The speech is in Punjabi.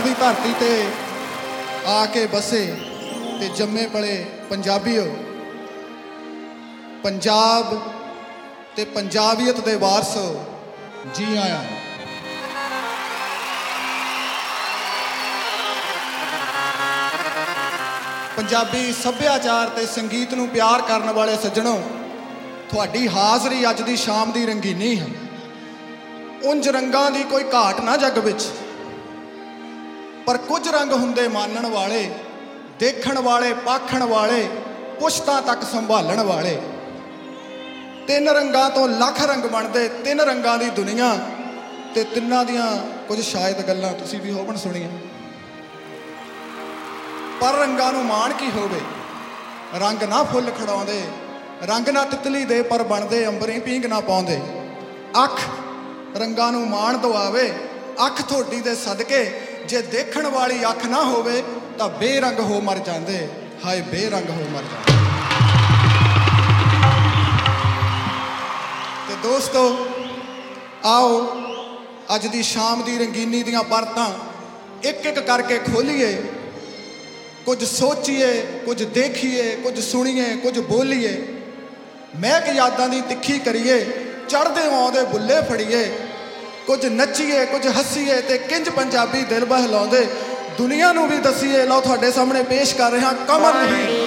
ਦੀ ਧਰਤੀ ਤੇ ਆ ਕੇ ਬਸੇ ਤੇ ਜੰਮੇ ਪਲੇ ਪੰਜਾਬੀਓ, ਪੰਜਾਬ ਤੇ ਪੰਜਾਬੀਅਤ ਦੇ ਵਾਰਸ ਜੀ ਆਇਆਂ। ਪੰਜਾਬੀ ਸੱਭਿਆਚਾਰ ਤੇ ਸੰਗੀਤ ਨੂੰ ਪਿਆਰ ਕਰਨ ਵਾਲੇ ਸੱਜਣੋ, ਤੁਹਾਡੀ ਹਾਜ਼ਰੀ ਅੱਜ ਦੀ ਸ਼ਾਮ ਦੀ ਰੰਗੀਨੀ ਹੈ। ਉਂਝ ਰੰਗਾਂ ਦੀ ਕੋਈ ਘਾਟ ਨਾ ਜੱਗ ਵਿੱਚ, ਪਰ ਕੁਝ ਰੰਗ ਹੁੰਦੇ ਮਾਨਣ ਵਾਲੇ, ਦੇਖਣ ਵਾਲੇ, ਪਾਖਣ ਵਾਲੇ, ਪੁਸ਼ਤਾਂ ਤੱਕ ਸੰਭਾਲਣ ਵਾਲੇ। ਤਿੰਨ ਰੰਗਾਂ ਤੋਂ ਲੱਖ ਰੰਗ ਬਣਦੇ, ਤਿੰਨ ਰੰਗਾਂ ਦੀ ਦੁਨੀਆ ਤੇ ਤਿੰਨਾਂ ਦੀਆਂ ਕੁਝ ਸ਼ਾਇਦ ਗੱਲਾਂ ਤੁਸੀਂ ਵੀ ਹੋਵਣ ਸੁਣੀਆਂ। ਪਰ ਰੰਗਾਂ ਨੂੰ ਮਾਣ ਕੀ ਹੋਵੇ, ਰੰਗ ਨਾ ਫੁੱਲ ਖੜਾਉਂਦੇ, ਰੰਗ ਨਾ ਤਿਤਲੀ ਦੇ ਪਰ ਬਣਦੇ ਅੰਬਰੀ ਪੀਂਘ ਨਾ ਪਾਉਂਦੇ। ਅੱਖ ਰੰਗਾਂ ਨੂੰ ਮਾਣ ਦਵਾਵੇ, ਅੱਖ ਤੁਹਾਡੀ ਦੇ ਸਦਕੇ ਜੇ ਦੇਖਣ ਵਾਲੀ ਅੱਖ ਨਾ ਹੋਵੇ ਤਾਂ ਬੇਰੰਗ ਹੋ ਮਰ ਜਾਂਦੇ, ਹਾਏ ਬੇਰੰਗ ਹੋ ਮਰ ਜਾਂਦੇ। ਤੇ ਦੋਸਤੋ, ਆਓ ਅੱਜ ਦੀ ਸ਼ਾਮ ਦੀ ਰੰਗੀਨੀ ਦੀਆਂ ਪਰਤਾਂ ਇੱਕ ਇੱਕ ਕਰਕੇ ਖੋਲੀਏ। ਕੁਝ ਸੋਚੀਏ, ਕੁਝ ਦੇਖੀਏ, ਕੁਝ ਸੁਣੀਏ, ਕੁਝ ਬੋਲੀਏ। ਮਹਿਕ ਯਾਦਾਂ ਦੀ ਤਿੱਖੀ ਕਰੀਏ, ਚੜ੍ਹਦੇ ਆਉਂਦੇ ਬੁੱਲੇ ਫੜੀਏ। ਕੁਝ ਨੱਚੀਏ, ਕੁਝ ਹੱਸੀਏ ਤੇ ਕਿੰਜ ਪੰਜਾਬੀ ਦਿਲ ਬਹਿਲਾਉਂਦੇ ਦੁਨੀਆ ਨੂੰ ਵੀ ਦਸੀਏ। ਲਓ ਤੁਹਾਡੇ ਸਾਹਮਣੇ ਪੇਸ਼ ਕਰ ਰਿਹਾ ਕਮਰ ਨਹੀਂ